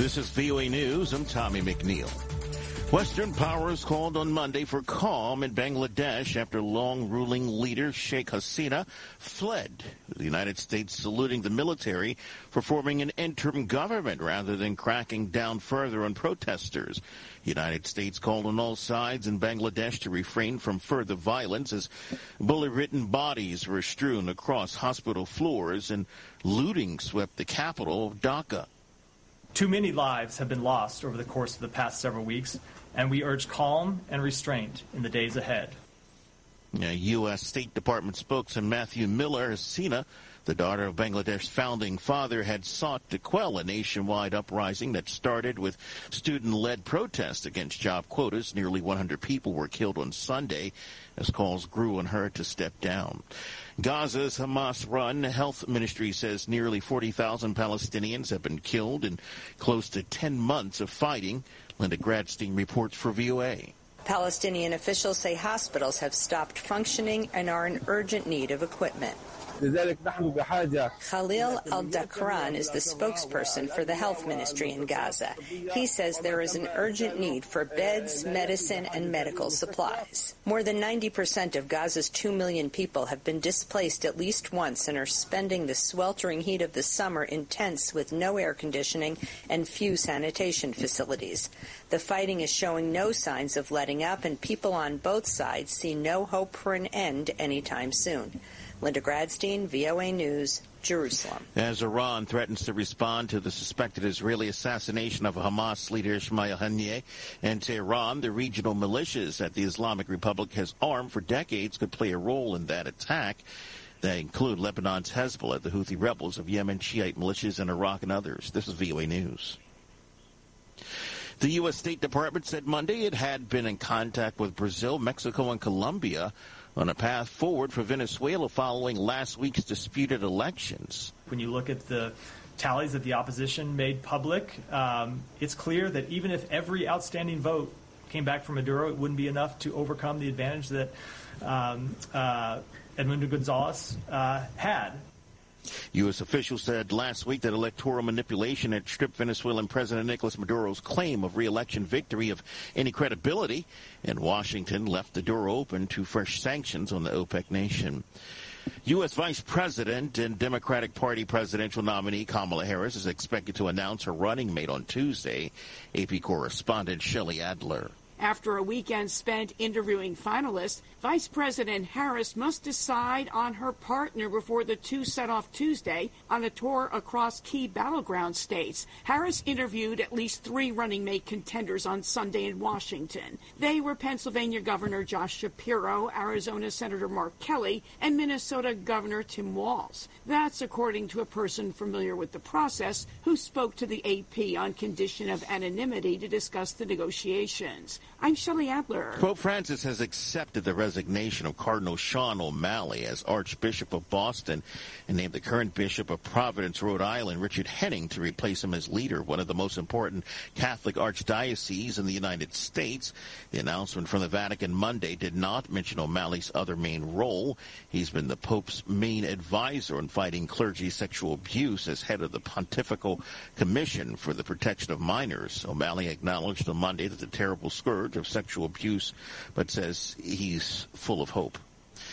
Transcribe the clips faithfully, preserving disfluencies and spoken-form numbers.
This is V O A News. I'm Tommy McNeil. Western powers called on Monday for calm in Bangladesh after long-ruling leader Sheikh Hasina fled. The United States saluting the military for forming an interim government rather than cracking down further on protesters. The United States called on all sides in Bangladesh to refrain from further violence as bullet-ridden bodies were strewn across hospital floors and looting swept the capital of Dhaka. Too many lives have been lost over the course of the past several weeks, and we urge calm and restraint in the days ahead. Now, U S. State Department spokesman Matthew Miller Hasina, the daughter of Bangladesh's founding father, had sought to quell a nationwide uprising that started with student-led protests against job quotas. Nearly one hundred people were killed on Sunday as calls grew on her to step down. Gaza's Hamas-run health ministry says nearly forty thousand Palestinians have been killed in close to ten months of fighting. Linda Gradstein reports for V O A. Palestinian officials say hospitals have stopped functioning and are in urgent need of equipment. Khalil Al-Dakran is the spokesperson for the health ministry in Gaza. He says there is an urgent need for beds, medicine, and medical supplies. More than ninety percent of Gaza's two million people have been displaced at least once and are spending the sweltering heat of the summer in tents with no air conditioning and few sanitation facilities. The fighting is showing no signs of letting up, and people on both sides see no hope for an end anytime soon. Linda Gradstein, V O A News, Jerusalem. As Iran threatens to respond to the suspected Israeli assassination of Hamas leader Ismail Haniyeh, and Tehran, the regional militias that the Islamic Republic has armed for decades, could play a role in that attack. They include Lebanon's Hezbollah, the Houthi rebels of Yemen, Shiite militias in Iraq, and others. This is V O A News. The U S. State Department said Monday it had been in contact with Brazil, Mexico, and Colombia on a path forward for Venezuela following last week's disputed elections. When you look at the tallies that the opposition made public, um, it's clear that even if every outstanding vote came back from Maduro, it wouldn't be enough to overcome the advantage that um, uh, Edmundo Gonzalez uh, had. U S officials said last week that electoral manipulation had stripped Venezuelan President Nicolas Maduro's claim of re-election victory of any credibility, and Washington left the door open to fresh sanctions on the OPEC nation. U S. Vice President and Democratic Party presidential nominee Kamala Harris is expected to announce her running mate on Tuesday. A P correspondent Shelley Adler. After a weekend spent interviewing finalists, Vice President Harris must decide on her partner before the two set off Tuesday on a tour across key battleground states. Harris interviewed at least three running mate contenders on Sunday in Washington. They were Pennsylvania Governor Josh Shapiro, Arizona Senator Mark Kelly, and Minnesota Governor Tim Walz. That's according to a person familiar with the process who spoke to the A P on condition of anonymity to discuss the negotiations. I'm Shelley Adler. Pope Francis has accepted the resignation of Cardinal Sean O'Malley as Archbishop of Boston and named the current Bishop of Providence, Rhode Island, Richard Henning, to replace him as leader, one of the most important Catholic archdioceses in the United States. The announcement from the Vatican Monday did not mention O'Malley's other main role. He's been the Pope's main advisor on fighting clergy sexual abuse as head of the Pontifical Commission for the Protection of Minors. O'Malley acknowledged on Monday that the terrible scourge of sexual abuse, but says he's full of hope.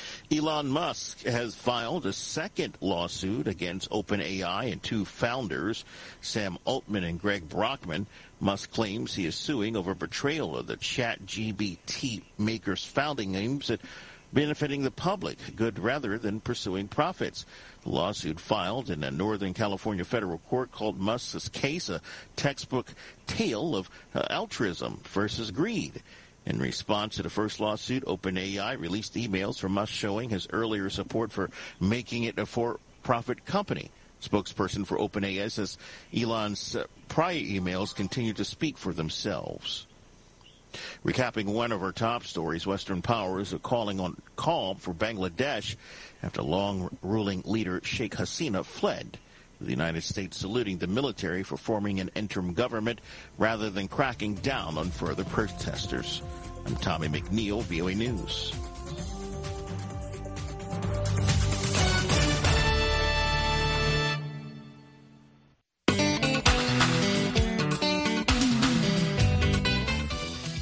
Elon Musk has filed a second lawsuit against OpenAI and two founders, Sam Altman and Greg Brockman. Musk claims he is suing over betrayal of the ChatGPT maker's founding aims at benefiting the public good rather than pursuing profits. The lawsuit filed in a Northern California federal court called Musk's case a textbook tale of uh, altruism versus greed. In response to the first lawsuit, OpenAI released emails from Musk showing his earlier support for making it a for-profit company. Spokesperson for OpenAI says Elon's uh, prior emails continue to speak for themselves. Recapping one of our top stories, Western powers are calling on calm for Bangladesh after long-ruling leader Sheikh Hasina fled. The United States saluting the military for forming an interim government rather than cracking down on further protesters. I'm Tommy McNeil, V O A News.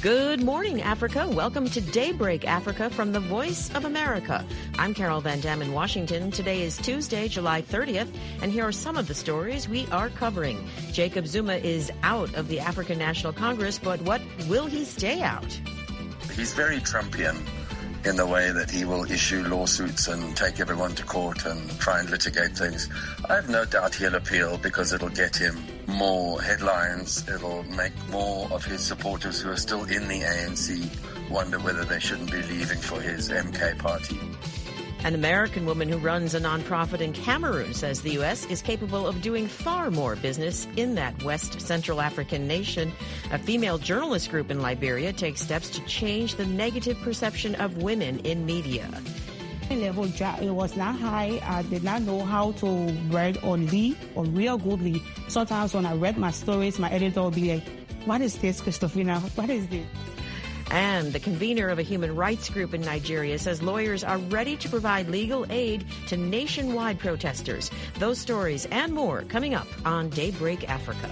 Good morning, Africa. Welcome to Daybreak Africa from the Voice of America. I'm Carol Van Dam in Washington. Today is Tuesday, July thirtieth, and here are some of the stories we are covering. Jacob Zuma is out of the African National Congress, but what will he stay out? He's very Trumpian in the way that he will issue lawsuits and take everyone to court and try and litigate things. I have no doubt he'll appeal because it'll get him more headlines. It'll make more of his supporters who are still in the A N C wonder whether they shouldn't be leaving for his M K party. An American woman who runs a nonprofit in Cameroon says the U S is capable of doing far more business in that West Central African nation. A female journalist group in Liberia takes steps to change the negative perception of women in media. Level, it was not high. I did not know how to write or lead or real good lead. Sometimes when I read my stories, my editor would be like, "What is this, Christofina? What is this?" And the convener of a human rights group in Nigeria says lawyers are ready to provide legal aid to nationwide protesters. Those stories and more coming up on Daybreak Africa.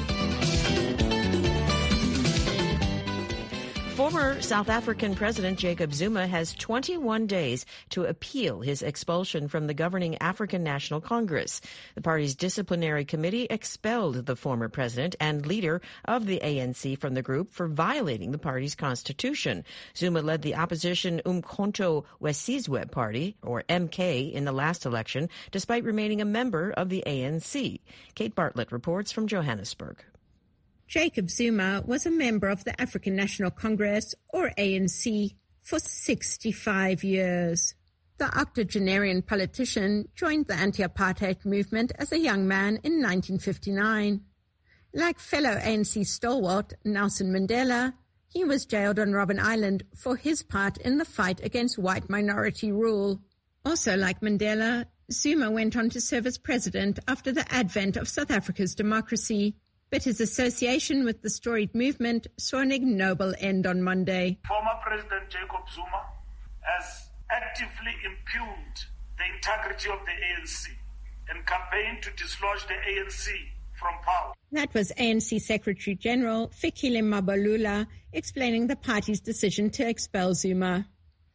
Former South African President Jacob Zuma has twenty-one days to appeal his expulsion from the governing African National Congress. The party's disciplinary committee expelled the former president and leader of the A N C from the group for violating the party's constitution. Zuma led the opposition Umkhonto weSizwe Party, or M K, in the last election, despite remaining a member of the A N C. Kate Bartlett reports from Johannesburg. Jacob Zuma was a member of the African National Congress, or A N C, for sixty-five years. The octogenarian politician joined the anti-apartheid movement as a young man in nineteen fifty-nine. Like fellow A N C stalwart Nelson Mandela, he was jailed on Robben Island for his part in the fight against white minority rule. Also like Mandela, Zuma went on to serve as president after the advent of South Africa's democracy. But his association with the storied movement saw an ignoble end on Monday. Former President Jacob Zuma has actively impugned the integrity of the A N C and campaigned to dislodge the A N C from power. That was A N C Secretary General Fikile Mbalula explaining the party's decision to expel Zuma.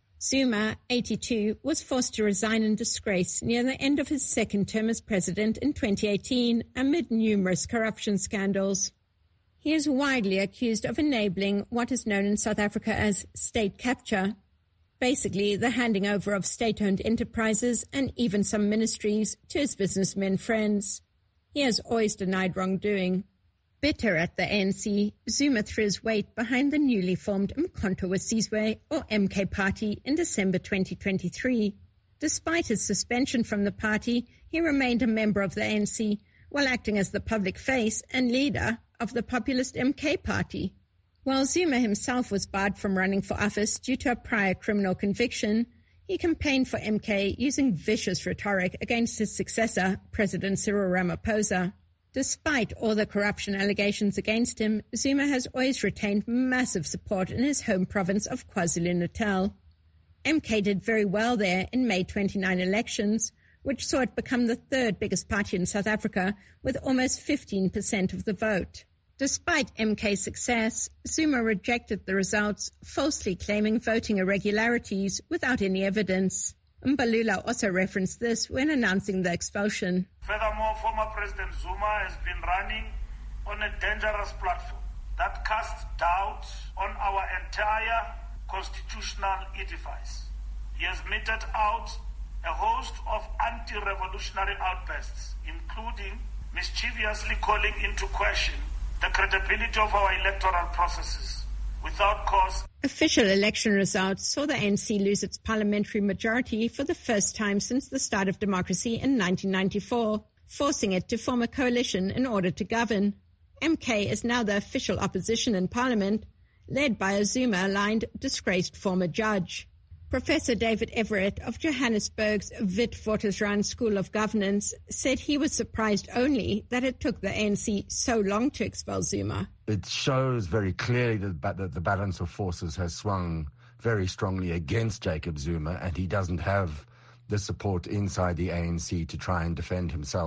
Zuma, eighty-two, was forced to resign in disgrace near the end of his second term as president in twenty eighteen amid numerous corruption scandals. He is widely accused of enabling what is known in South Africa as state capture, basically the handing over of state-owned enterprises and even some ministries to his businessmen friends. He has always denied wrongdoing. Bitter at the A N C, Zuma threw his weight behind the newly formed Umkhonto weSizwe, or M K party, in December twenty twenty-three. Despite his suspension from the party, he remained a member of the A N C while acting as the public face and leader of the populist M K party. While Zuma himself was barred from running for office due to a prior criminal conviction, he campaigned for M K using vicious rhetoric against his successor, President Cyril Ramaphosa. Despite all the corruption allegations against him, Zuma has always retained massive support in his home province of KwaZulu-Natal. M K did very well there in May twenty-nine elections, which saw it become the third biggest party in South Africa with almost fifteen percent of the vote. Despite M K's success, Zuma rejected the results, falsely claiming voting irregularities without any evidence. Mbalula also referenced this when announcing the expulsion. Furthermore, former President Zuma has been running on a dangerous platform that casts doubt on our entire constitutional edifice. He has meted out a host of anti-revolutionary outbursts, including mischievously calling into question the credibility of our electoral processes without cause. Official election results saw the A N C lose its parliamentary majority for the first time since the start of democracy in nineteen ninety-four, forcing it to form a coalition in order to govern. M K is now the official opposition in parliament, led by a Zuma-aligned, disgraced former judge. Professor David Everett of Johannesburg's Witwatersrand School of Governance said he was surprised only that it took the A N C so long to expel Zuma. It shows very clearly that the balance of forces has swung very strongly against Jacob Zuma, and he doesn't have the support inside the A N C to try and defend himself.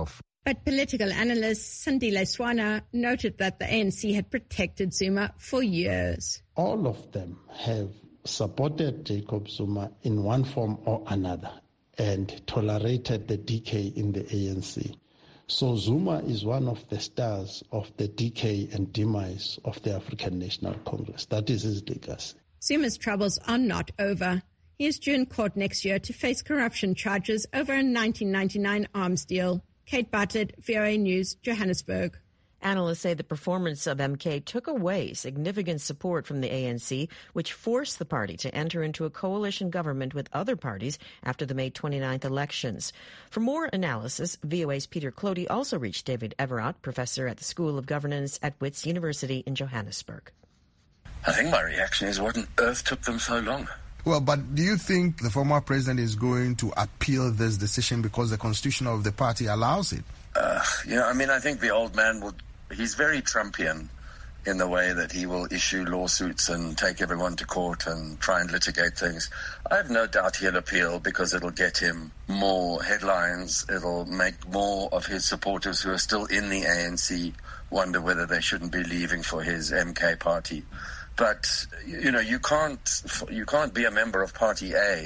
But political analyst Sandile Swana noted that the A N C had protected Zuma for years. All of them have supported Jacob Zuma in one form or another and tolerated the decay in the A N C. So Zuma is one of the stars of the decay and demise of the African National Congress. That is his legacy. Zuma's troubles are not over. He is due in court next year to face corruption charges over a nineteen ninety-nine arms deal. Kate Bartlett, V O A News, Johannesburg. Analysts say the performance of M K took away significant support from the A N C, which forced the party to enter into a coalition government with other parties after the May twenty-ninth elections. For more analysis, V O A's Peter Clody also reached David Everott, professor at the School of Governance at Wits University in Johannesburg. I think my reaction is, what on earth took them so long? Well, but do you think the former president is going to appeal this decision because the constitution of the party allows it? Uh, you know, I mean, I think the old man will, he's very Trumpian in the way that he will issue lawsuits and take everyone to court and try and litigate things. I have no doubt he'll appeal because it'll get him more headlines. It'll make more of his supporters who are still in the A N C wonder whether they shouldn't be leaving for his M K party. But, you know, you can't you can't be a member of Party A,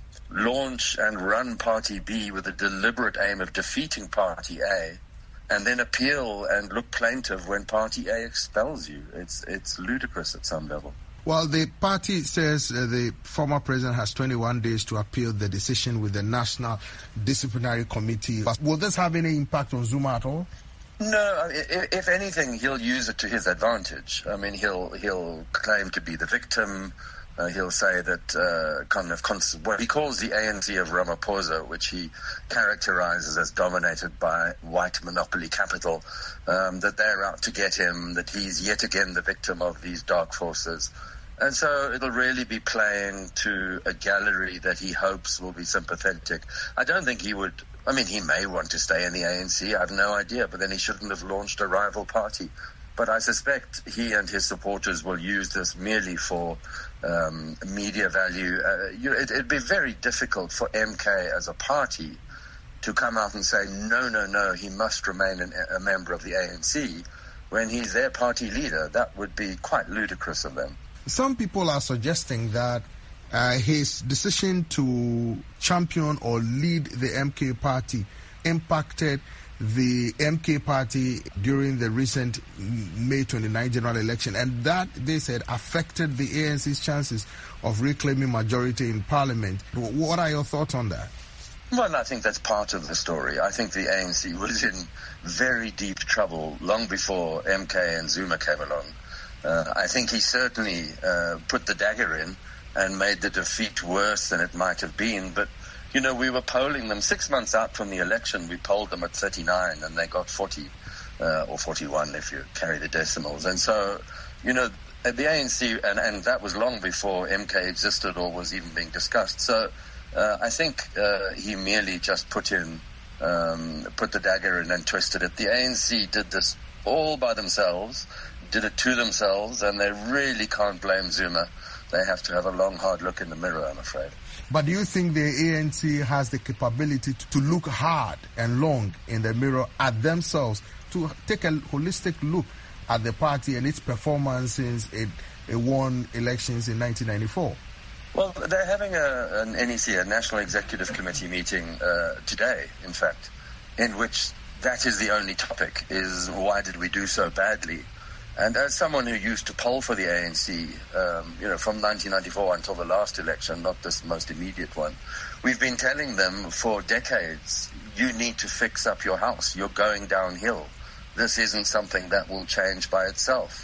launch and run Party B with a deliberate aim of defeating Party A, and then appeal and look plaintive when Party A expels you. It's it's ludicrous at some level. Well, the party says uh, the former president has twenty-one days to appeal the decision with the National Disciplinary Committee. Will this have any impact on Zuma at all? No, if anything, he'll use it to his advantage. I mean, he'll he'll claim to be the victim. Uh, he'll say that uh, kind of cons- what he calls the A N C of Ramaphosa, which he characterizes as dominated by white monopoly capital, um, that they're out to get him, that he's yet again the victim of these dark forces. And so it'll really be playing to a gallery that he hopes will be sympathetic. I don't think he would... I mean, he may want to stay in the A N C, I have no idea, but then he shouldn't have launched a rival party. But I suspect he and his supporters will use this merely for um, media value. Uh, you, it, it'd be very difficult for M K as a party to come out and say, no, no, no, he must remain an, a member of the A N C when he's their party leader. That would be quite ludicrous of them. Some people are suggesting that uh, his decision to champion or lead the M K party impacted the M K party during the recent May twenty-ninth general election, and that, they said, affected the A N C's chances of reclaiming majority in parliament. What are your thoughts on that? Well, I think that's part of the story. I think the A N C was in very deep trouble long before M K and Zuma came along. Uh, I think he certainly uh, put the dagger in and made the defeat worse than it might have been. But, you know, we were polling them six months out from the election. We polled them at thirty-nine and they got forty uh, or forty-one if you carry the decimals. And so, you know, the A N C, and, and that was long before M K existed or was even being discussed. So uh, I think uh, he merely just put in, um, put the dagger in and twisted it. The A N C did this all by themselves, did it to themselves, and they really can't blame Zuma. They have to have a long, hard look in the mirror, I'm afraid. But do you think the A N C has the capability to, to look hard and long in the mirror at themselves, to take a holistic look at the party and its performance since it, it won elections in nineteen ninety-four? Well, they're having a, an N E C, a National Executive Committee meeting uh, today, in fact, in which that is the only topic, is why did we do so badly? And as someone who used to poll for the A N C, um, you know, from nineteen ninety-four until the last election, not this most immediate one, we've been telling them for decades, you need to fix up your house. You're going downhill. This isn't something that will change by itself.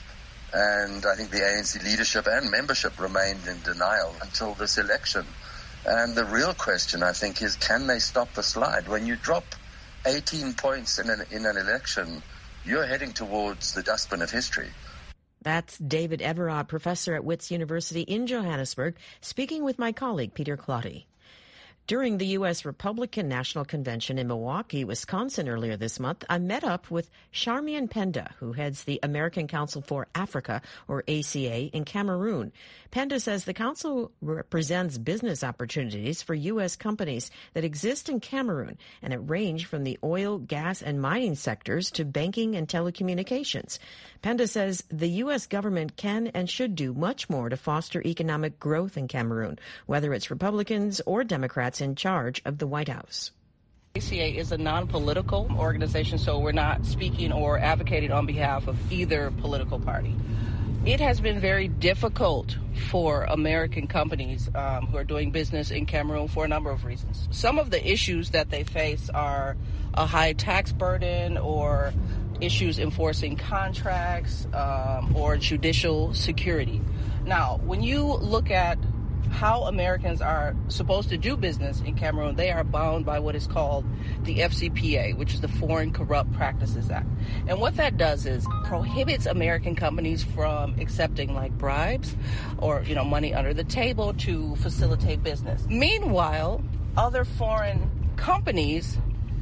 And I think the A N C leadership and membership remained in denial until this election. And the real question, I think, is can they stop the slide? When you drop eighteen points in an, in an election, you're heading towards the dustbin of history. That's David Everott, professor at Wits University in Johannesburg, speaking with my colleague Peter Clody. During the U S Republican National Convention in Milwaukee, Wisconsin earlier this month, I met up with Charmian Penda, who heads the American Council for Africa, or A C A, in Cameroon. Penda says the council represents business opportunities for U S companies that exist in Cameroon, and it range from the oil, gas, and mining sectors to banking and telecommunications. Penda says the U S government can and should do much more to foster economic growth in Cameroon, whether it's Republicans or Democrats in charge of the White House. A C A is a non-political organization, so we're not speaking or advocating on behalf of either political party. It has been very difficult for American companies um, who are doing business in Cameroon for a number of reasons. Some of the issues that they face are a high tax burden or issues enforcing contracts um, or judicial security. Now, when you look at how Americans are supposed to do business in Cameroon, they are bound by what is called the F C P A, which is the Foreign Corrupt Practices Act. And what that does is prohibits American companies from accepting like bribes or, you know, money under the table to facilitate business. Meanwhile, other foreign companies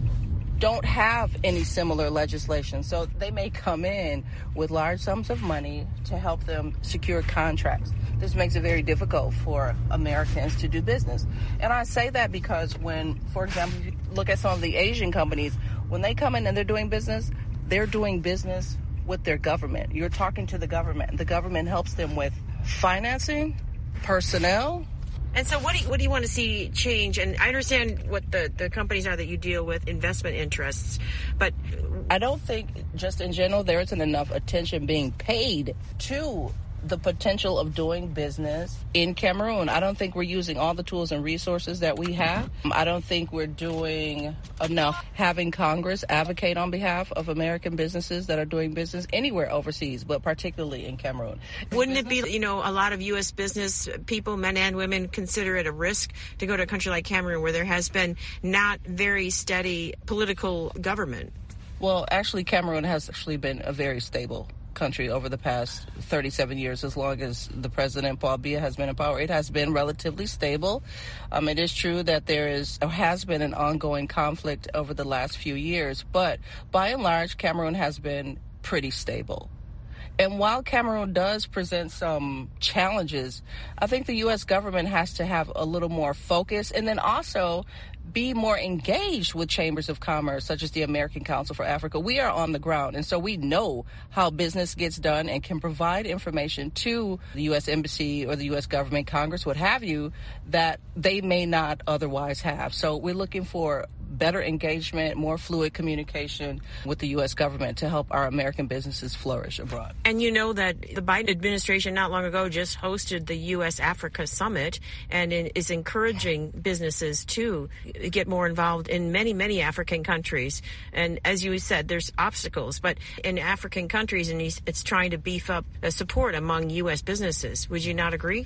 don't have any similar legislation. So they may come in with large sums of money to help them secure contracts. This makes it very difficult for Americans to do business. And I say that because when, for example, if you look at some of the Asian companies, when they come in and they're doing business, they're doing business with their government. You're talking to the government. The government helps them with financing, personnel. And so what do you, what do you want to see change? And I understand what the, the companies are that you deal with, investment interests, but I don't think just in general there isn't enough attention being paid to the potential of doing business in Cameroon. I don't think we're using all the tools and resources that we have. I don't think we're doing enough having Congress advocate on behalf of American businesses that are doing business anywhere overseas, but particularly in Cameroon. Wouldn't it be, you know, a lot of U S business people, men and women, consider it a risk to go to a country like Cameroon where there has been not very steady political government? Well, actually, Cameroon has actually been a very stable country over the past thirty-seven years, as long as the president Paul Biya has been in power. It has been relatively stable. Um, it is true that there is or has been an ongoing conflict over the last few years, but by and large, Cameroon has been pretty stable. And while Cameroon does present some challenges, I think the U S government has to have a little more focus and then also be more engaged with chambers of commerce, such as the American Council for Africa. We are on the ground, and so we know how business gets done and can provide information to the U S Embassy or the U S government, Congress, what have you, that they may not otherwise have. So we're looking for better engagement, more fluid communication with the U S government to help our American businesses flourish abroad. And you know that the Biden administration not long ago just hosted the U S Africa Summit and is encouraging businesses to get more involved in many, many African countries. And as you said, there's obstacles, but in African countries, and it's trying to beef up support among U S businesses. Would you not agree?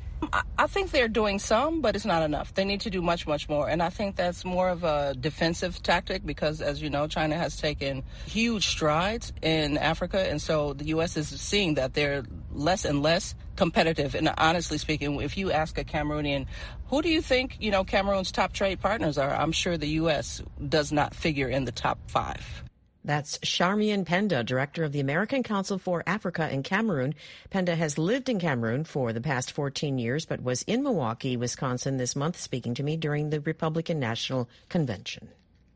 I think they're doing some, but it's not enough. They need to do much, much more. And I think that's more of a defensive tactic because, as you know, China has taken huge strides in Africa. And so the U S is seeing that they're less and less competitive. And honestly speaking, if you ask a Cameroonian, who do you think, you know, Cameroon's top trade partners are? I'm sure the U S does not figure in the top five. That's Charmian Penda, director of the American Council for Africa in Cameroon. Penda has lived in Cameroon for the past fourteen years, but was in Milwaukee, Wisconsin this month, speaking to me during the Republican National Convention.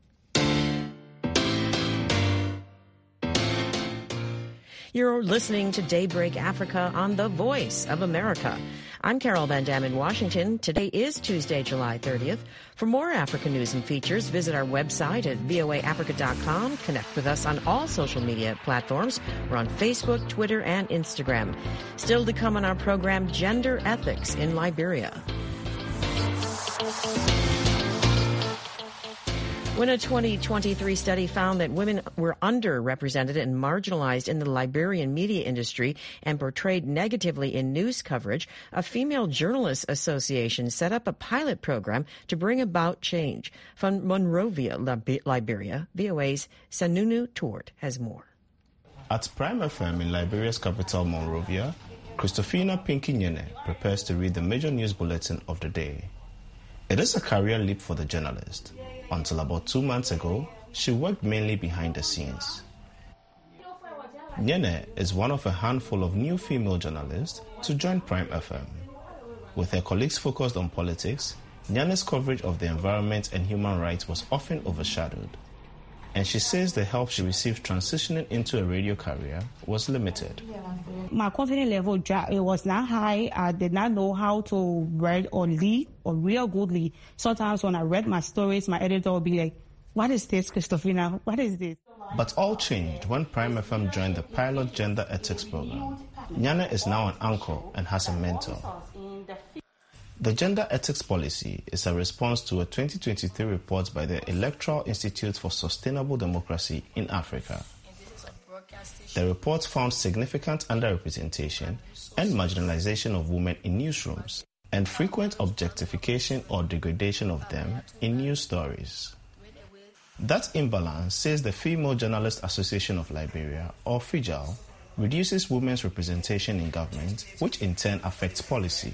You're listening to Daybreak Africa on The Voice of America. I'm Carol Van Dam in Washington. Today is Tuesday, July thirtieth. For more African news and features, visit our website at V O A Africa dot com. Connect with us on all social media platforms. We're on Facebook, Twitter, and Instagram. Still to come on our program, Gender Ethics in Liberia. When a twenty twenty-three study found that women were underrepresented and marginalized in the Liberian media industry and portrayed negatively in news coverage, a Female Journalists Association set up a pilot program to bring about change. From Monrovia, Liberia, V O A's Sanunu Tort has more. At Prime F M in Liberia's capital, Monrovia, Christofina Pinky Nyene prepares to read the major news bulletin of the day. It is a career leap for the journalist. Until about two months ago, she worked mainly behind the scenes. Nyene is one of a handful of new female journalists to join Prime F M. With her colleagues focused on politics, Nyane's coverage of the environment and human rights was often overshadowed. And she says the help she received transitioning into a radio career was limited. My confidence level, it was not high. I did not know how to write or lead or real good lead. Sometimes when I read my stories, my editor would be like, what is this, Christofina? What is this? But all changed when Prime F M joined the pilot gender ethics program. Nyane is now an anchor and has a mentor. The gender ethics policy is a response to a twenty twenty-three report by the Electoral Institute for Sustainable Democracy in Africa. The report found significant underrepresentation and marginalization of women in newsrooms and frequent objectification or degradation of them in news stories. That imbalance, says the Female Journalists Association of Liberia, or FIJAL, reduces women's representation in government, which in turn affects policy.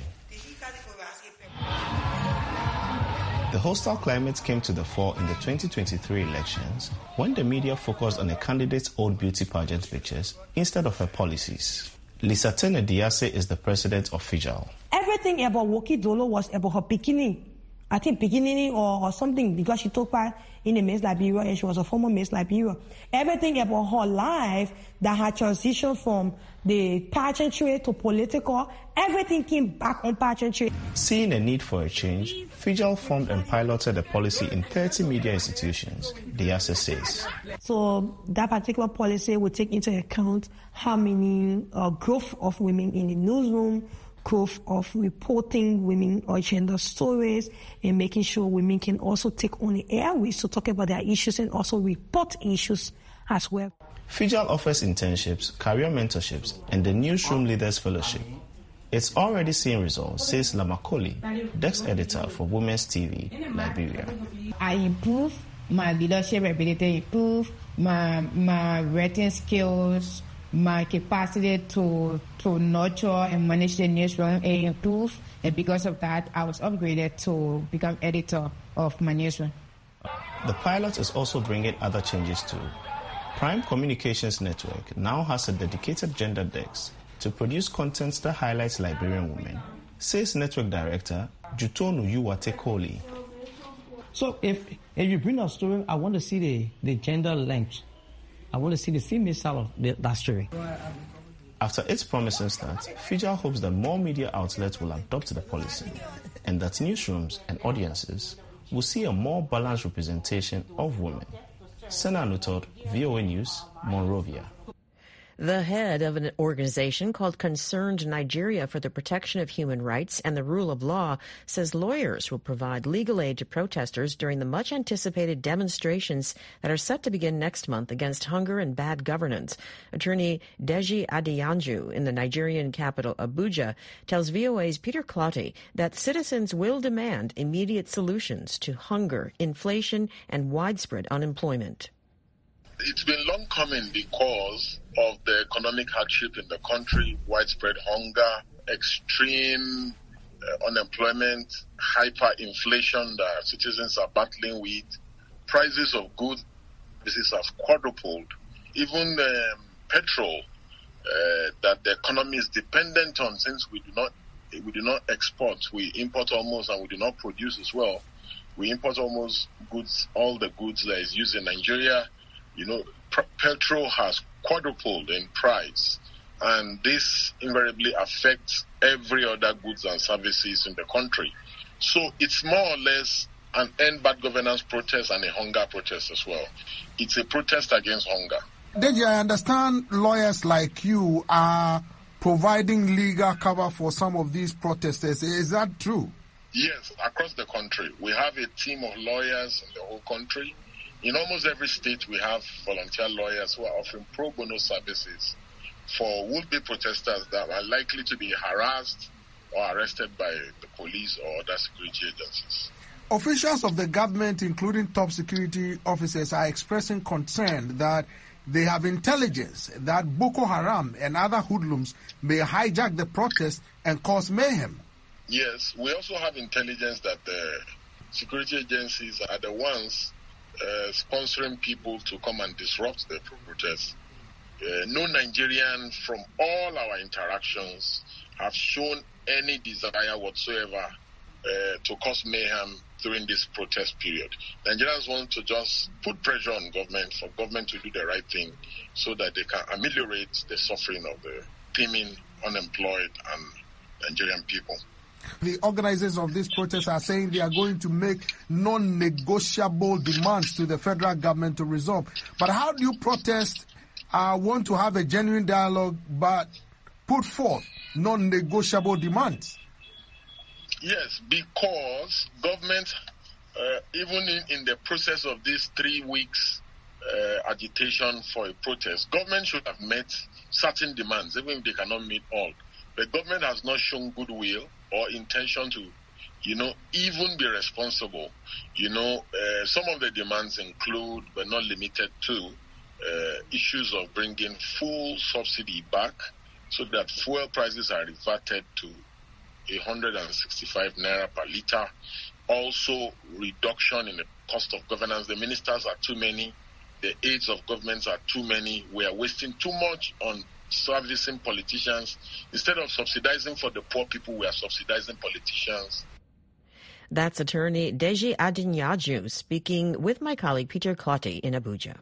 The hostile climate came to the fore in the twenty twenty-three elections when the media focused on a candidate's old beauty pageant pictures instead of her policies. Lisa Tene Diase is the president of FIJAL. Everything about Woki Dolo was about her beginning. I think beginning or, or something, because she took part in the Miss Liberia and she was a former Miss Liberia. Everything about her life that had transitioned from the pageantry to political, everything came back on pageantry. Seeing a need for a change, FIJAL formed and piloted a policy in thirty media institutions, Diase says. So that particular policy would take into account how many uh, growth of women in the newsroom, growth of reporting women or gender stories, and making sure women can also take on the airways to talk about their issues and also report issues as well. FIJAL offers internships, career mentorships, and the Newsroom Leaders Fellowship. It's already seeing results, says Lamakoli, desk editor for Women's T V, Liberia. I improve my leadership ability, improve my, my writing skills, my capacity to to nurture and manage the newsroom and improve, and because of that, I was upgraded to become editor of my newsroom. The pilot is also bringing other changes too. Prime Communications Network now has a dedicated gender desk to produce content that highlights Liberian women, says network director Jutonu Yuwate Koli. So if if you bring a story, I want to see the, the gender length. I want to see the female side of the, that story. After its promising start, FIJAL hopes that more media outlets will adopt the policy and that newsrooms and audiences will see a more balanced representation of women. Sena Anutod, V O A News, Monrovia. The head of an organization called Concerned Nigeria for the Protection of Human Rights and the Rule of Law says lawyers will provide legal aid to protesters during the much-anticipated demonstrations that are set to begin next month against hunger and bad governance. Attorney Deji Adeyanju in the Nigerian capital, Abuja, tells V O A's Peter Clouty that citizens will demand immediate solutions to hunger, inflation, and widespread unemployment. It's been long coming because of the economic hardship in the country, widespread hunger, extreme uh, unemployment, hyperinflation that citizens are battling with. Prices of goods this have quadrupled. Even um, petrol uh, that the economy is dependent on, since we do not we do not export, we import almost, and we do not produce as well. We import almost goods, all the goods that is used in Nigeria. You know, petrol has quadrupled in price, and this invariably affects every other goods and services in the country. So it's more or less an end bad governance protest and a hunger protest as well. It's a protest against hunger. Deji, I understand lawyers like you are providing legal cover for some of these protesters. Is that true? Yes, across the country. We have a team of lawyers in the whole country. In almost every state, we have volunteer lawyers who are offering pro bono services for would-be protesters that are likely to be harassed or arrested by the police or other security agencies. Officials of the government, including top security officers, are expressing concern that they have intelligence that Boko Haram and other hoodlums may hijack the protest and cause mayhem. Yes, we also have intelligence that the security agencies are the ones uh, sponsoring people to come and disrupt the protests. Uh, no Nigerian from all our interactions have shown any desire whatsoever uh, to cause mayhem during this protest period. Nigerians want to just put pressure on government for government to do the right thing so that they can ameliorate the suffering of the teeming, unemployed, and Nigerian people. The organizers of this protest are saying they are going to make non-negotiable demands to the federal government to resolve. But how do you protest, uh, want to have a genuine dialogue, but put forth non-negotiable demands? Yes, because government, uh, even in, in the process of these three weeks uh, agitation for a protest, government should have met certain demands, even if they cannot meet all. The government has not shown goodwill or intention to, you know, even be responsible. You know, uh, some of the demands include, but not limited to, uh, issues of bringing full subsidy back so that fuel prices are reverted to one hundred sixty-five naira per litre. Also, reduction in the cost of governance. The ministers are too many. The aides of governments are too many. We are wasting too much on servicing politicians. Instead of subsidizing for the poor people, we are subsidizing politicians. That's attorney Deji Adinyaju speaking with my colleague Peter Clotty in Abuja.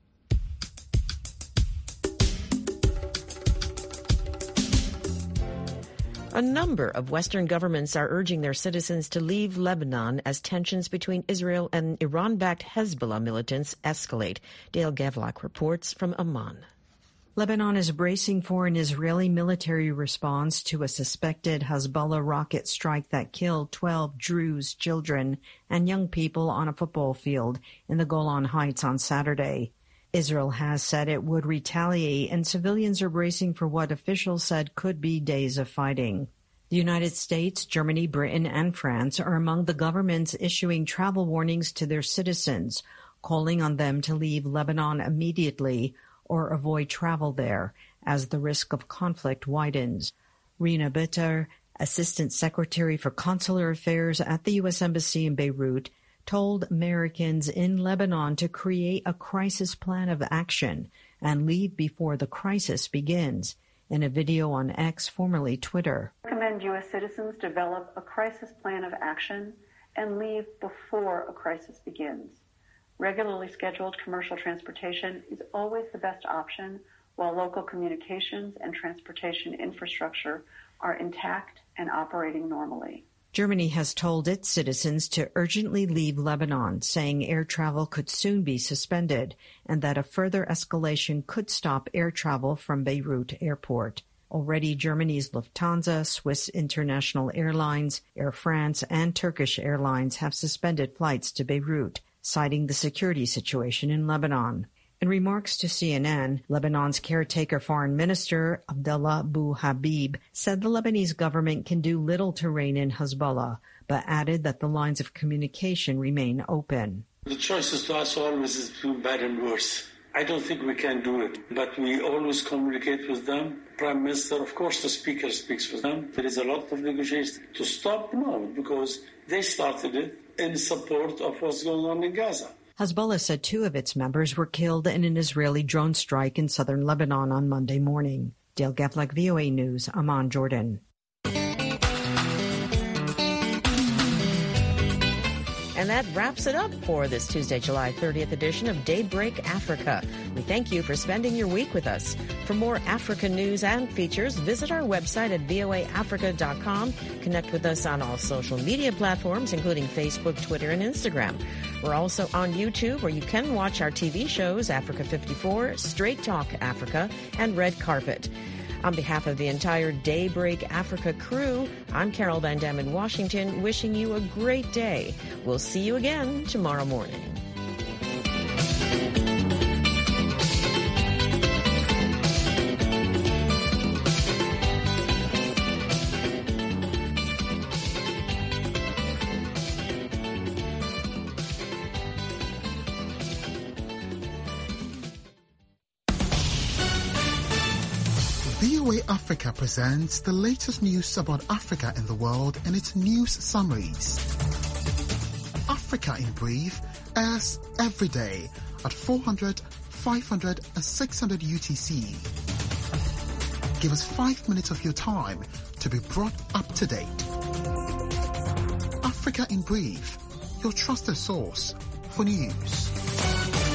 A number of Western governments are urging their citizens to leave Lebanon as tensions between Israel and Iran-backed Hezbollah militants escalate. Dale Gavlak reports from Amman. Lebanon is bracing for an Israeli military response to a suspected Hezbollah rocket strike that killed twelve Druze children and young people on a football field in the Golan Heights on Saturday. Israel has said it would retaliate, and civilians are bracing for what officials said could be days of fighting. The United States, Germany, Britain, and France are among the governments issuing travel warnings to their citizens, calling on them to leave Lebanon immediately or avoid travel there as the risk of conflict widens. Rina Bitter, Assistant Secretary for Consular Affairs at the U S Embassy in Beirut, told Americans in Lebanon to create a crisis plan of action and leave before the crisis begins. In a video on X, formerly Twitter, I recommend U S citizens develop a crisis plan of action and leave before a crisis begins. Regularly scheduled commercial transportation is always the best option while local communications and transportation infrastructure are intact and operating normally. Germany has told its citizens to urgently leave Lebanon, saying air travel could soon be suspended and that a further escalation could stop air travel from Beirut airport. Already, Germany's Lufthansa, Swiss International Airlines, Air France, and Turkish Airlines have suspended flights to Beirut, citing the security situation in Lebanon. In remarks to C N N, Lebanon's caretaker foreign minister, Abdullah Abu Habib, said the Lebanese government can do little to rein in Hezbollah, but added that the lines of communication remain open. The choices to us always is between bad and worse. I don't think we can do it, but we always communicate with them. Prime Minister, of course, the Speaker speaks with them. There is a lot of negotiations. To stop, no, because they started it in support of what's going on in Gaza. Hezbollah said two of its members were killed in an Israeli drone strike in southern Lebanon on Monday morning. Dale Gavlak, V O A News, Amman, Jordan. And that wraps it up for this Tuesday, July thirtieth edition of Daybreak Africa. We thank you for spending your week with us. For more Africa news and features, visit our website at V O A Africa dot com. Connect with us on all social media platforms, including Facebook, Twitter, and Instagram. We're also on YouTube, where you can watch our T V shows, Africa fifty-four, Straight Talk Africa, and Red Carpet. On behalf of the entire Daybreak Africa crew, I'm Carol Van Dam in Washington, wishing you a great day. We'll see you again tomorrow morning. V O A Africa presents the latest news about Africa and the world and its news summaries. Africa in Brief airs every day at four hundred, five hundred and six hundred U T C. Give us five minutes of your time to be brought up to date. Africa in Brief, your trusted source for news.